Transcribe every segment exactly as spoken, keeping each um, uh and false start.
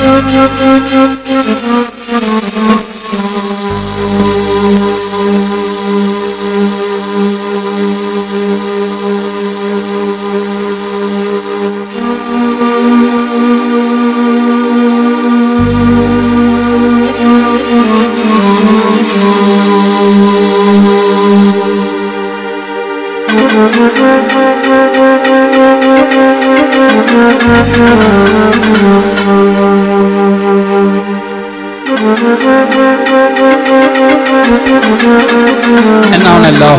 إنا لله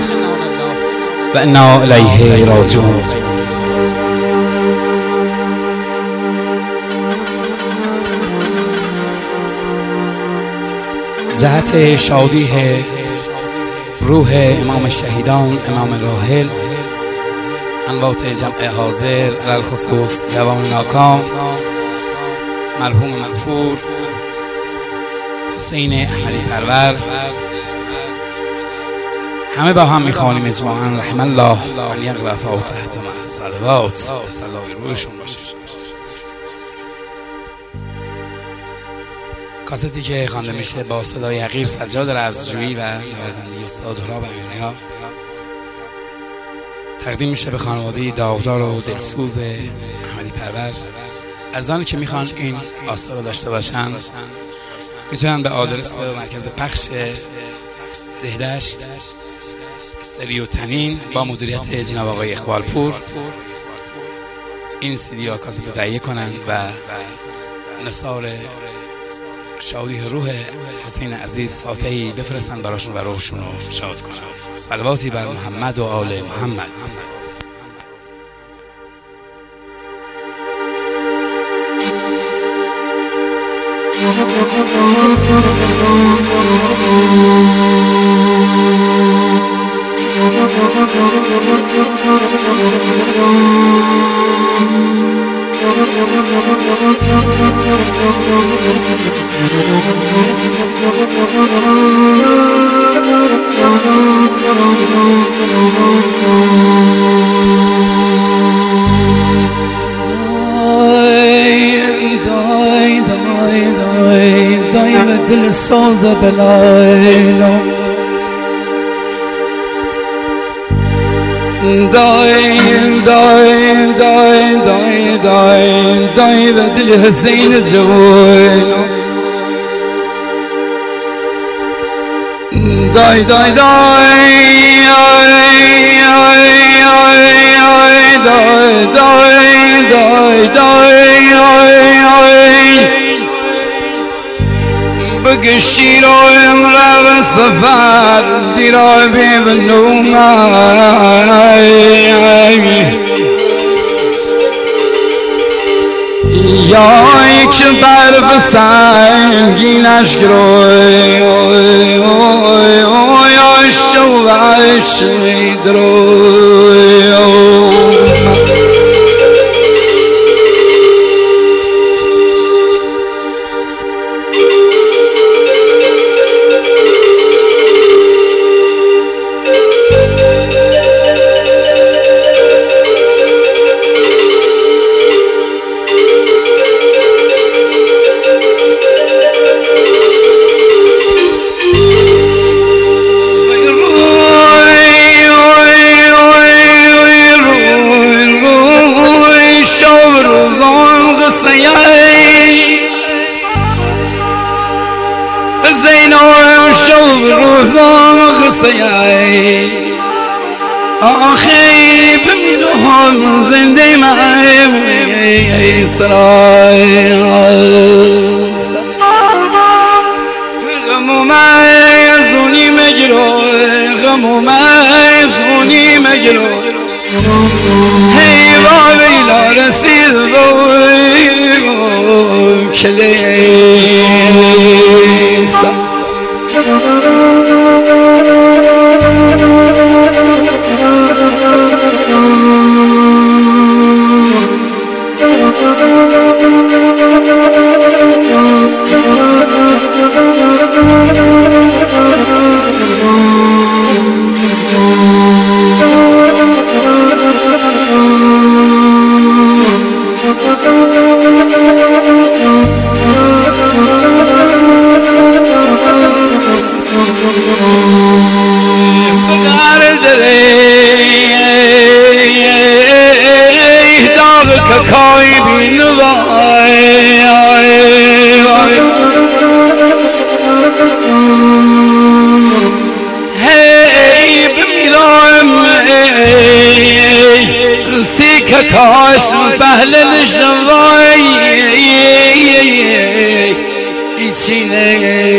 وإنا إليه راجعون. جهت شادی روح امام الشهیدان امام راحل، انوات جمع حاضر علی الخصوص جوان ناکام مرحوم مغفور حسین احمدی پرور، همه با هم میخوانیم اجماعاً رحم الله ان یقرأ فاتحة مع الصلوات. تسلای روحشون باشه. کاستی که خوانده میشه با صدای حقیر سجاد رزجویی و نوازندگی استاد هراب امیرنیا تقدیم میشه به خانواده داغدار و دلسوز احمدی پرور. عزیزانی که میخوان این آثار رو داشته باشن میتونن به آدرس مرکز پخش دهدشت استریو تنین با مدیریت جناب آقای اقبال پور این سی دی ها کاست تهیه کنند و نثار شادی روح حسین عزیز فاتحی بفرستند براشون و روحشون رو شاد کنند. صلواتی بر محمد و آل محمد. دل ساز بلایلا دای دای دای دای دای دای و دل حسین جوان دای دای دای دای دای دای دای بگشی رو امرا و سفر دیرا ببنوم یا یک برف سنگینش گروی یا شوش میدروی روزان غصیای آخی بمیرم زنده مای سرای غمو مزونی مگرو غمو مزونی مگرو هی با ویلا رسید رو کلیسا Thank you. کاش پهل الشوای ایچینه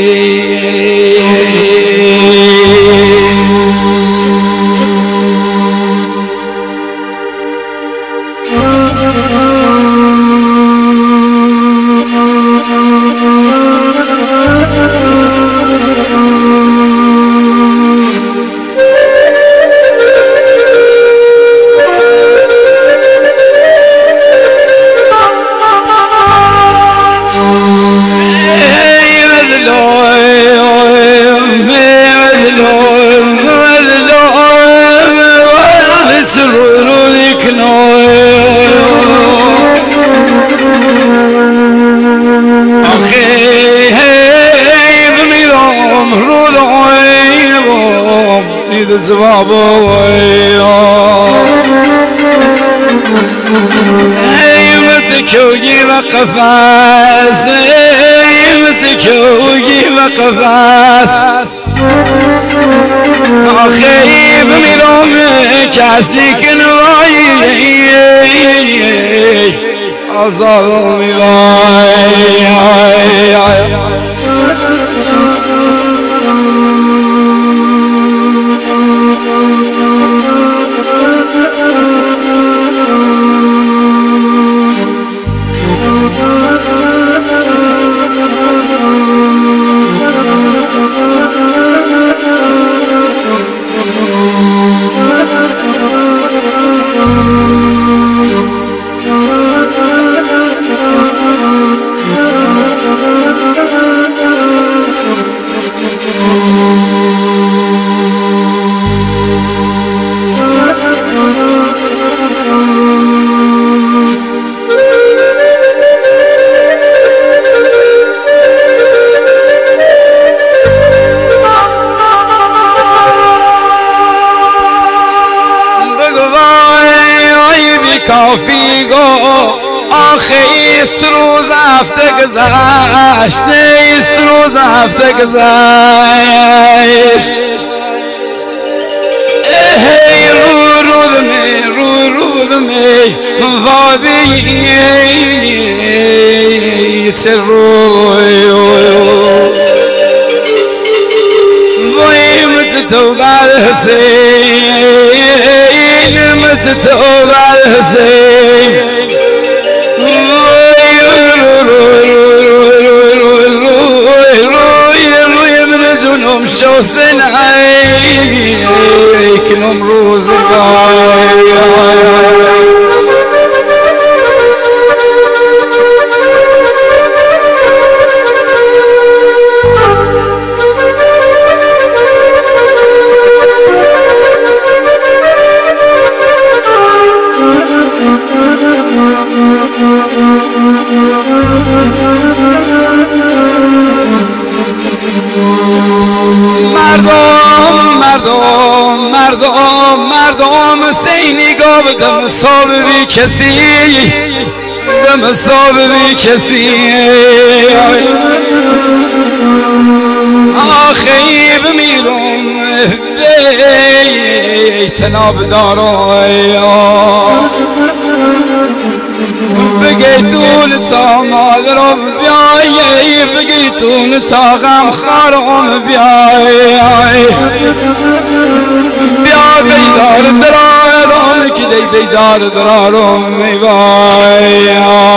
جواب ای مسکوی و قفاس ای مسکوی و قفاس آخی بمیرم کسی کنوایی آزاد میوای کافی گو آخه ایست روز هفته گذشت ایست روز هفته گذشت ای رو رو دمی رو رو دمی وابی چه روی وای مجتو در حسین مجتو در حسین روی من جنوم شو سنعی کنم روزگار مردم مردم مردم مردم سینی گاب دم صاب بی کسی دم صاب بی کسی آخی بمیرم بی تناب دارم بگیتون تا مادرم بیایی بگیتون تا غم خارم بیایی بیا دیدار درارم که دی دیدار درارم میبایی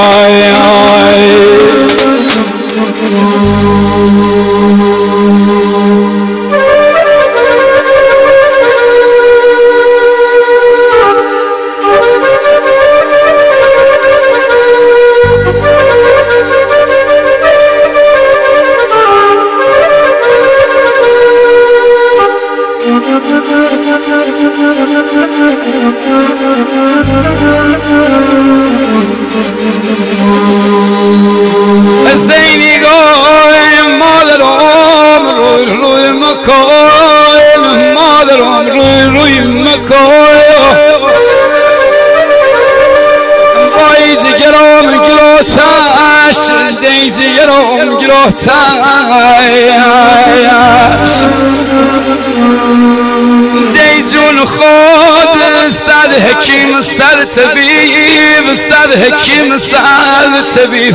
زینی گوی مادرم روی روی مکوی مادرم روی روی مکوی وای جگرم گلوتش دی جگرم گلوتش دی جون خود صد حکیم صد طبیب صد حکیم صد طبیب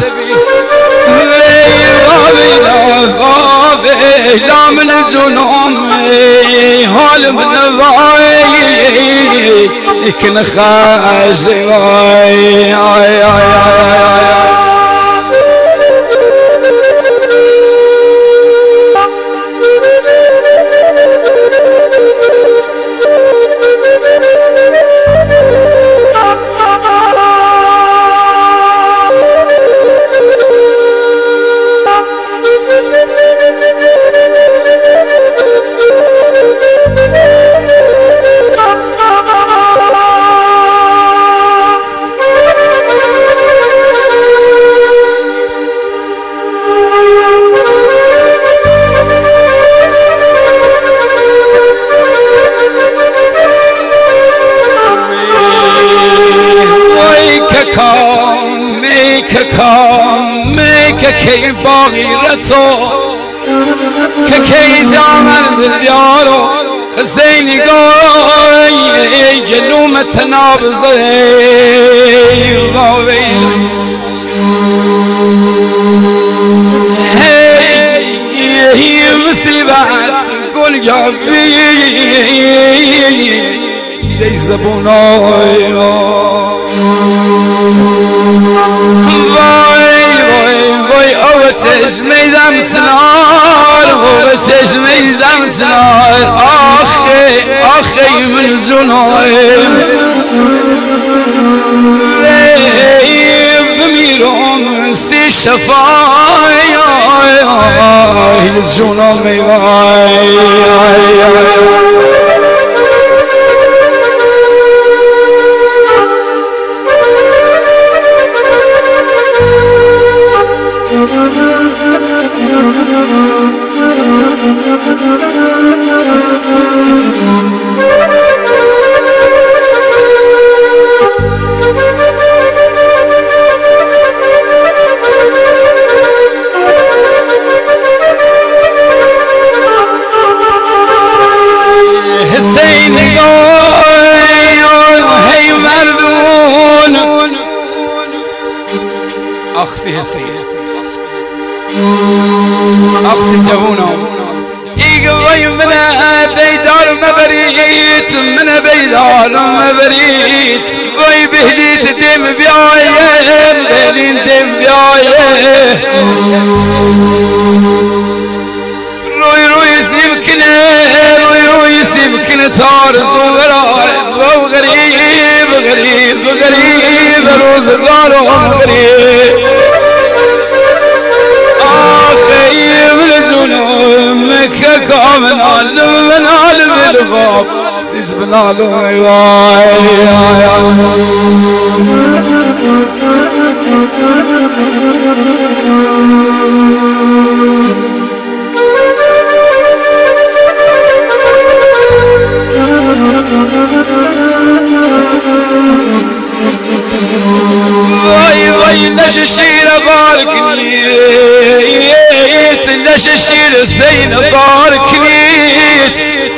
ویلا ویلا من جنوم حال من وای کن خاش وای آی آی آی که باقی رتو که که جامر زلیارو حسینی گوی جلوم تنابزه غاوی هی مصیبت گل جابی دی زبونای چشمی دم سنار و چشمی دم سنار آخی آخی من جنایم بمیرم سی شفای جنامی وای اخسی حسین اخسی جوونم ایگوی من بیدار مبریت من بیدار مبریت وی بهلیت دم بیایم بهلین دم بیایم روی روی سیم کنه روی روی سیم کنه تار زورای و غریب غریب غریب روزگارم غریب من علم من علم الغاب سيد بن علم واي واي ليش الشير باركني ليش الشير الزين باركنيت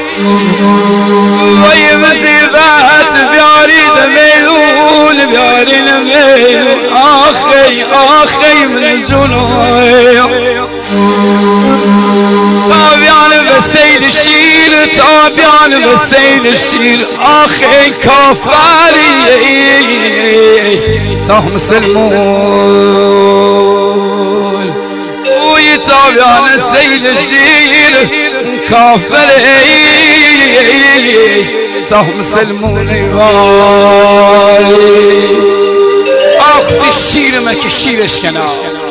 واي مزيبات بعريد ميلون بعريد ميلون اخي اخي من جنوي تابعنا بالسيد الشير تابعنا بالسيد الشير اخي كفاري تهم سلمون ويتابعنا السيد الشير كفاري تهم سلمون اخذ الشير مك الشير اشكنا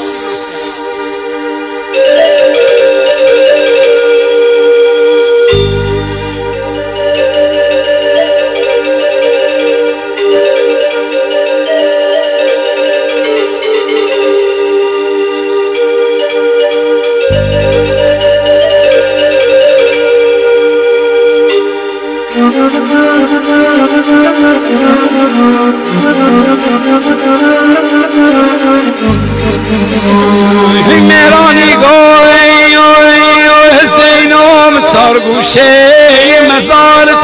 میرانی گوی حسینم تار گوشه مزار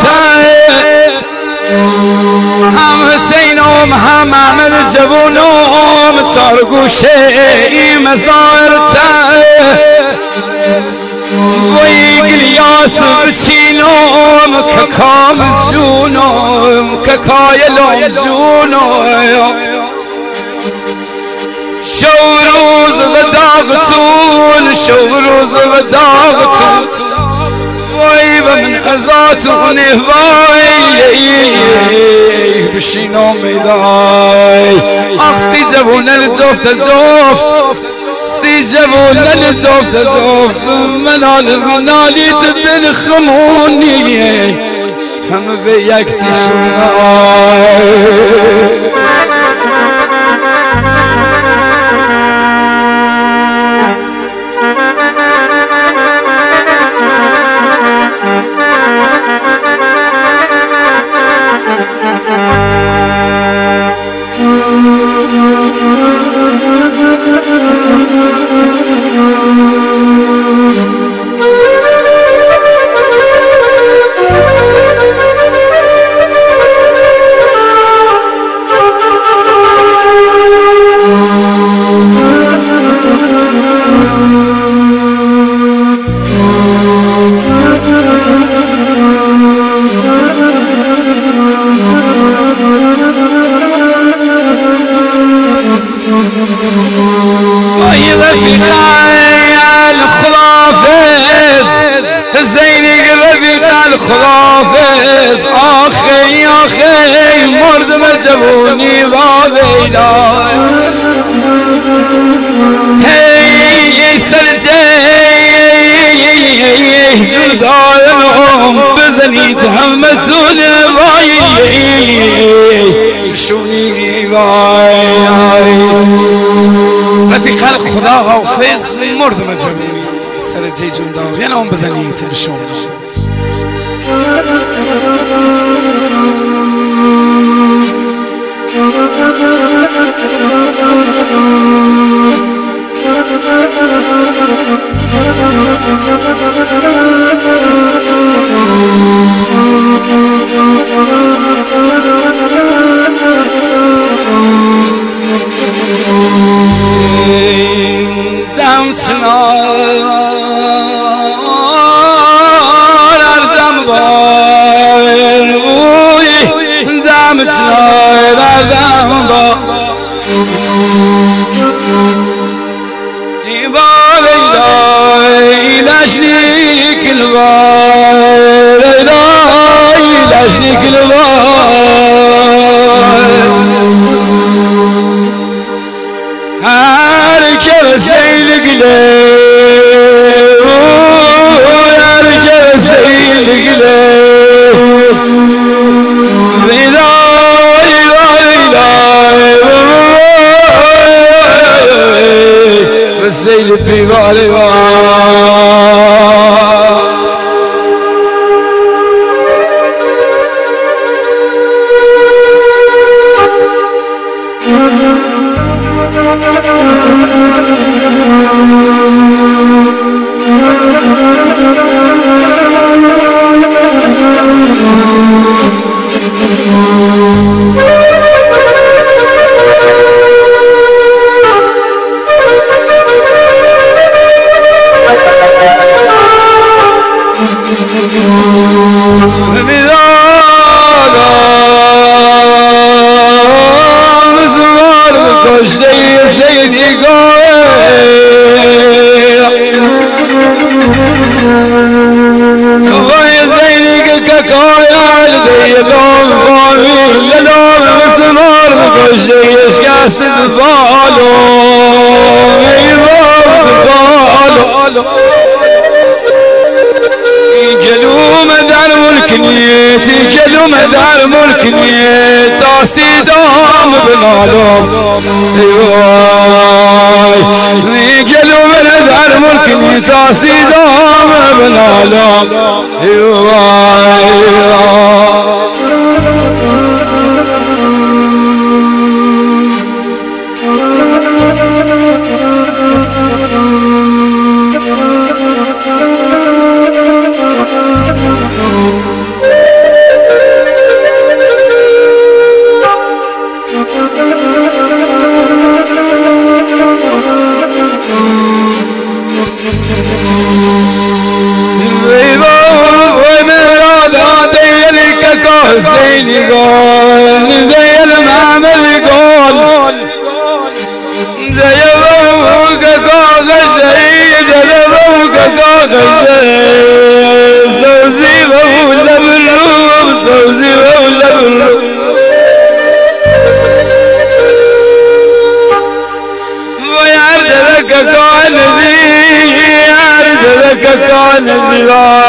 هم هم عمل جوونم چار گوشه این مزار وی گلیاس بچینم که کام جونم که کایلم جونم شو روز و داغتون شو روز و داغتون وای و من ازاتون وای بشینم میدای اخسی جوون الجفت جفت سی جوون الجفت جفت منال منالیت بالخمونی همه به یکسی شونای خدافز آخی آخی مردم جوونی و ویلا هی سرجه جدایم بزنید همتون وای شونی وای رفیق خدا حافظ مردم جوونی سرجه جدایم بزنید شونی دم سنار اردم بایر بوی دم سنار اردم با ایوال ایلای لشنی کلوار ایلای لشنی کلوار هر که سیل گله هر که سیل گله ویلای ویلای سیل پیواره گلوم در ملک نیتی گلوم در ملک نیت تاسی دام بنالم وای گلوم در ملک نیت تاسی دام بنالم وای قول ديل معمل قول ديل روك قاغ شهيد روك قاغ شهيد سوزي ولا بالروم سوزي ولا بالروم ويعرض لك قول ذي يعرض لك قول ذي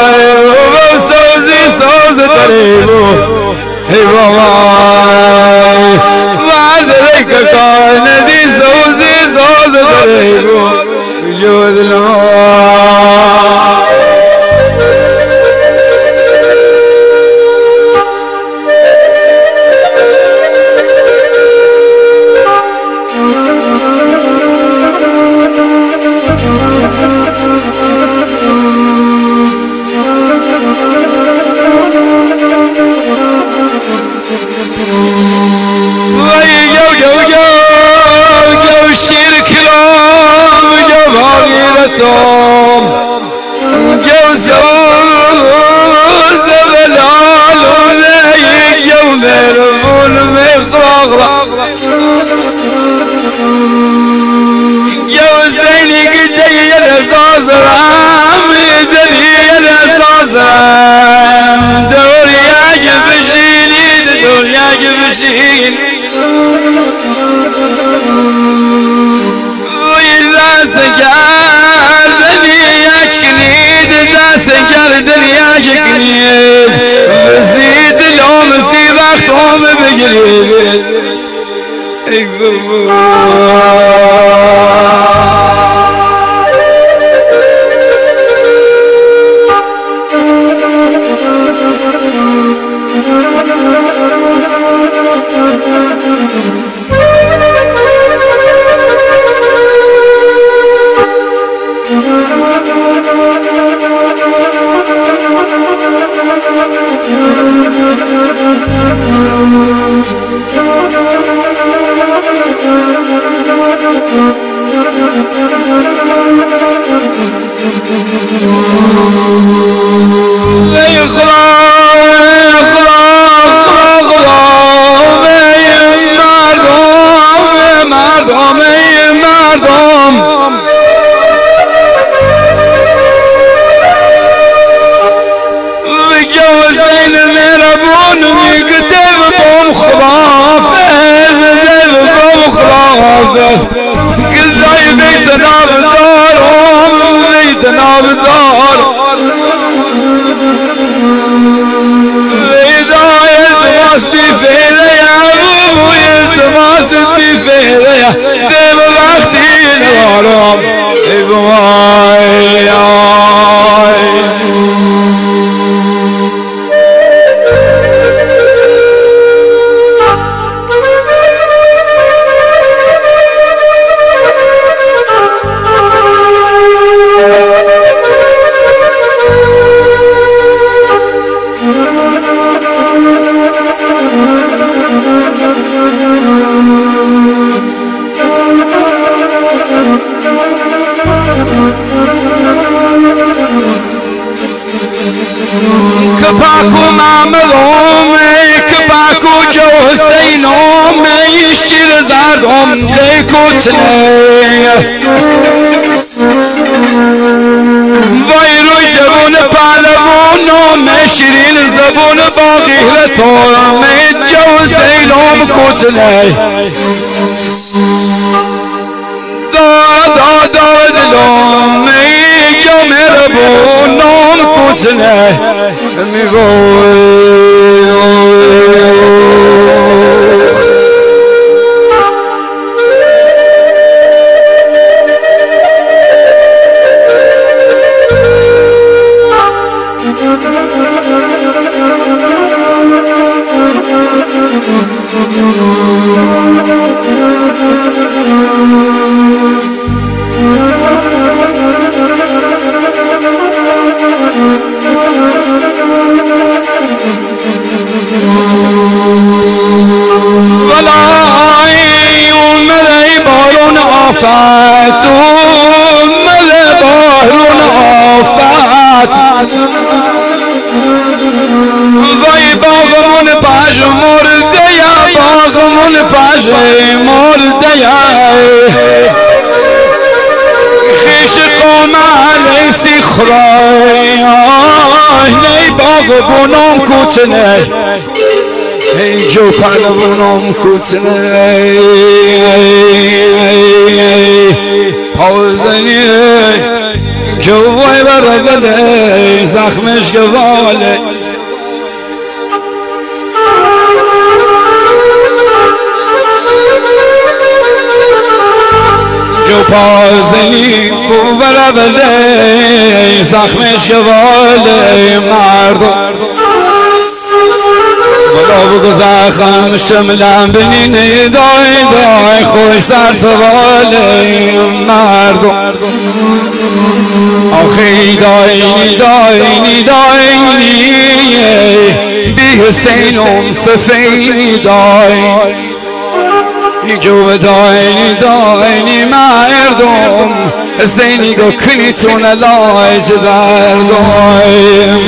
وسوزي سوز تريبو هي والله وعرض لك قول ذي سوزي سوز تريبو جود الماء توم جوزوز بلال ولي يوم ربون مخرق جوزيني قدي الاساس رام يدري الاساس رام دور يعجب شيني دور يعجب شيني وإذا سجاد سنجر دنيا شكنيد مزيد اليوم سيب اختهم بقريب كباكو معملهم كباكو جو حسينهم يشير زادهم ليكو تنيه ويرو جبون بالبون مشرين زبون باغيرتهم جو حسينهم كتنيه دا دا دا دلهم يوم ربونهم كتنه ميقول آفات مل بحرون آفات وی باغمون پشمو بره مرده خیش قوم علیسی خرای نی باغ بونم کوچنه ای جو پهلوانم کوچنه پاوزنی جوای برگله زخمش گواله جو پازنی کو برگله زخمش گواله مردم ولا بگو زخم شملم بینی دای دای خوش سر تواله مردم آخی داینی داینی داینی بی حسینم سفینی دای جو داینی داینی مردم حسینی گو کنی تون لایج دردم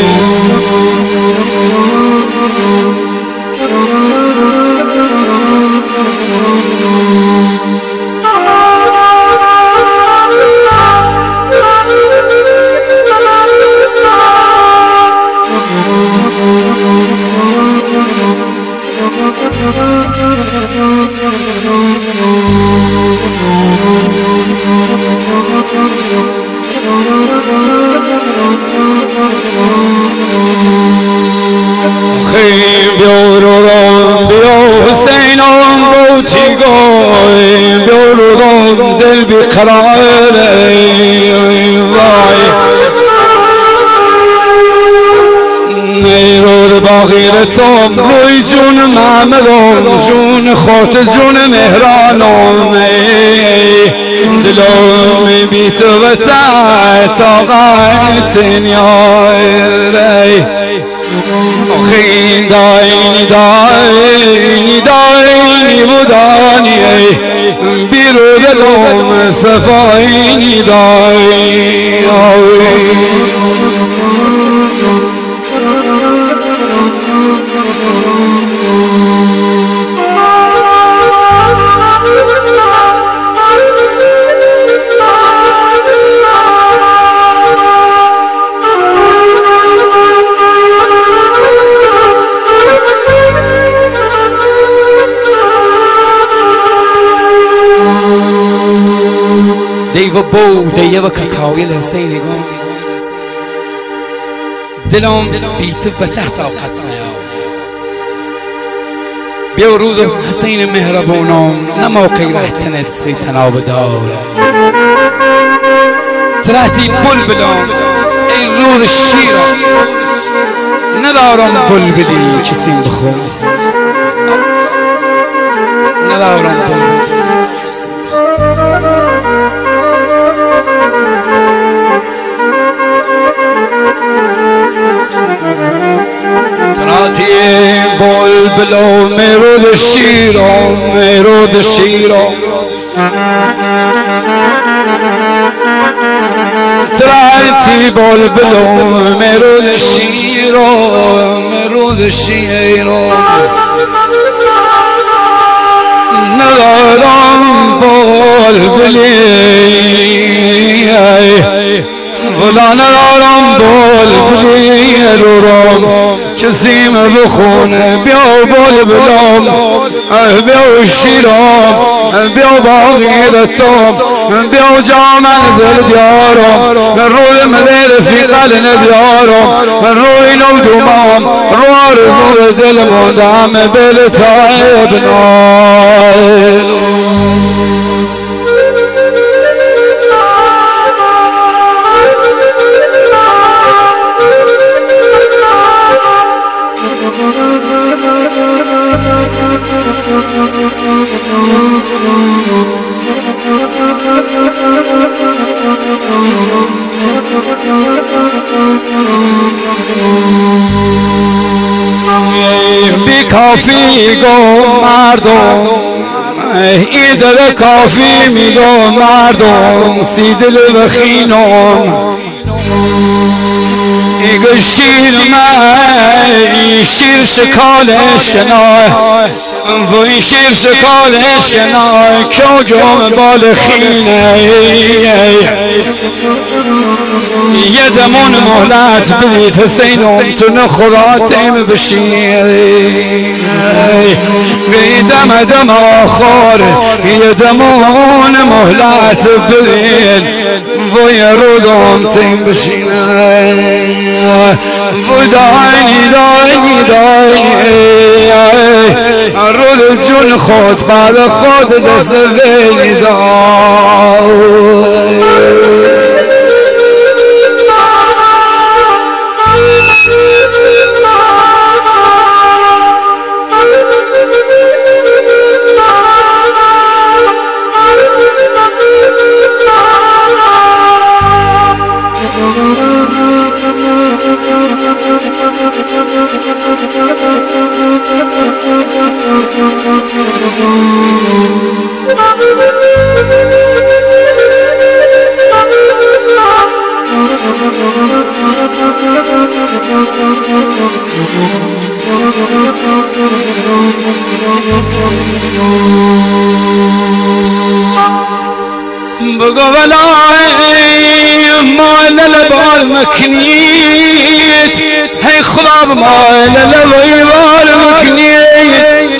خیم بیارم بیا حسینم بوتی گوی بیارم دل بیقراره وای نیرور باغیرتم روی جون محمدم جون خاط جون مهرانم دلم بی تو و طاقت نیاره آخین داینی داینی داینی بودانی بیرو دلم صفاینی داینی دیو بو دیو ککاوی لحسینی گم دلم بیت به تحت آقت نیا بیا رودم حسین مهربونم نما قیره تنت سی تناب دار ترهتی بلبلم ای رود شیرم ندارم بلبلی کسیم بخون ندارم بلبلی تراتی بلبلو مرود شیرم مرود شیرم تراتی بلبلو مرود شیرم مرود شیرم ندارم بلبلی ولا ندارم بلبلی رورم کسیم بخونه بیا بلبلم بیا شیرم بیا باغیرتم بیا جا منزل دیارم روی مدل فی قل ندیارم روی نو دومام رو آرزو دل مندم بل تایب نایل بی کافی گو مردم ای دل کافی میگو مردم سی دل بخینم ایگو شیر من شیر شکالش کنار وی شیر شکالش کنای که جام بال خینه یه دمون مهلت بدید حسینم تو نخوراتیم بشین بی دم دم آخر یه دمون مهلت بدید وی رودم تیم بشین وی داینی داینی داینی رود جون خود بعد خود دست وی داینی بگو ولای مال لبال مکنیت هی خراب مال لبال مکنیت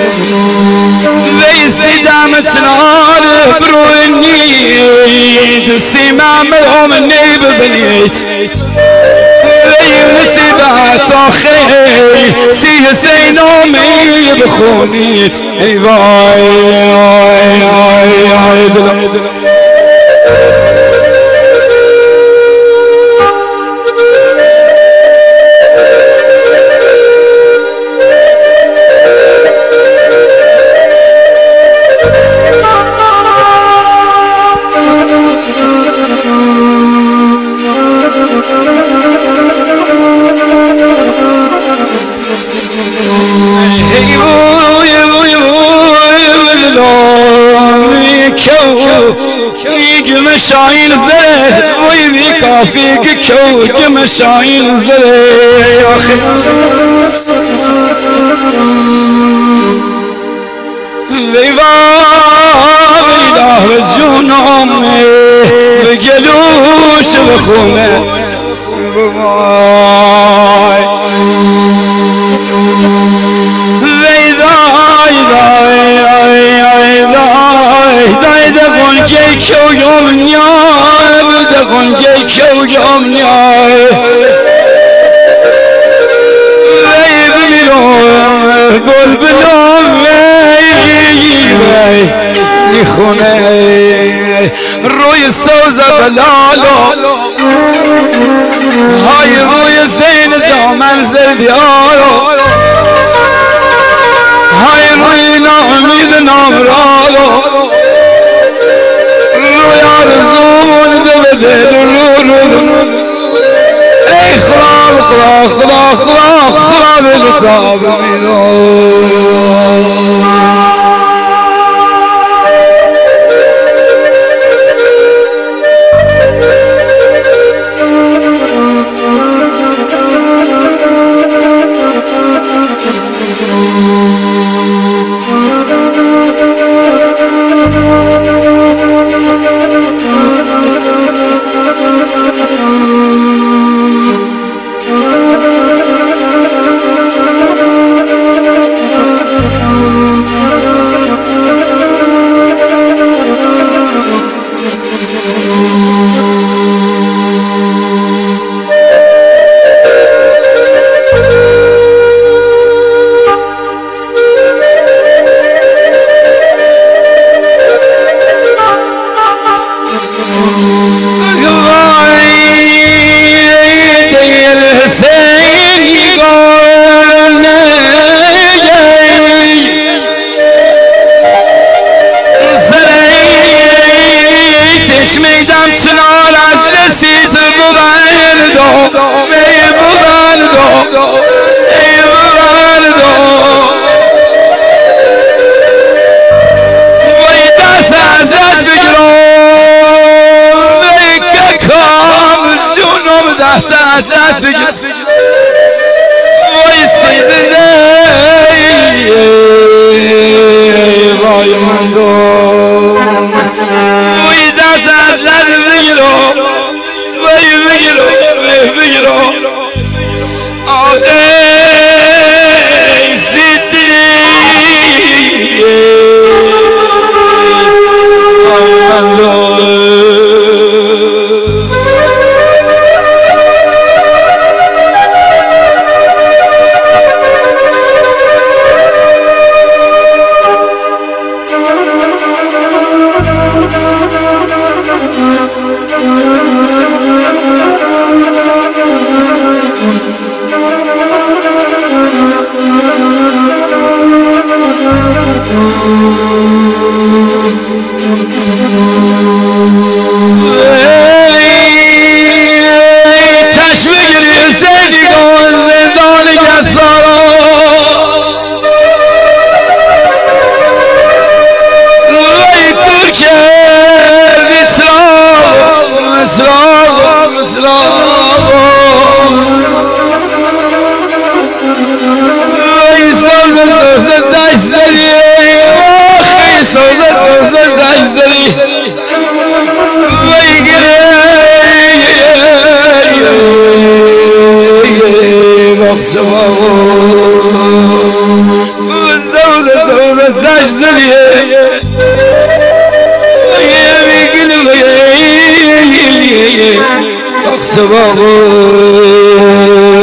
ویسی دام سنار برونیت سیمام هم نیب بنیت وی نسیبات آخی سی حسینامی بخونیت ای وای آی آی آی دلم مشاين زره ويبي كافيك كوك مشاين زره يا اخي ويبا ويدا وجونهم بجلوش بخومه باي ويدا ويدا ويدا ويدا گنجه کیویم نیای بده گنجه کیویم نیای وی بمیرم گل بلوم وی میخونه روی سوز بلالو های روی زین جامن زردیارو های روی نامید نامرالو يارزون دبدل الرود اي خراب خراب خراب خراب خراب الكتاب منو وای سیدنی سباق